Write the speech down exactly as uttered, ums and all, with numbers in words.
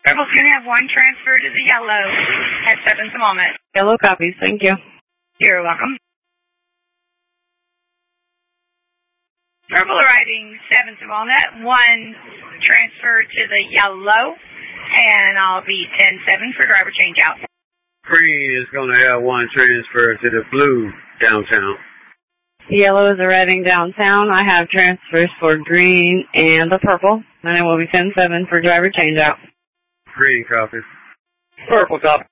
Purple's going to have one transfer to the yellow at seven to Walnut. Yellow copies. Thank you. You're welcome. Purple arriving seven to Walnut, one transfer to the yellow, and I'll be ten seven for driver change out. Green is going to have one transfer to the blue downtown. Yellow is arriving downtown. I have transfers for green and the purple, and it will be ten seven for driver change out. Green copy. Purple copy.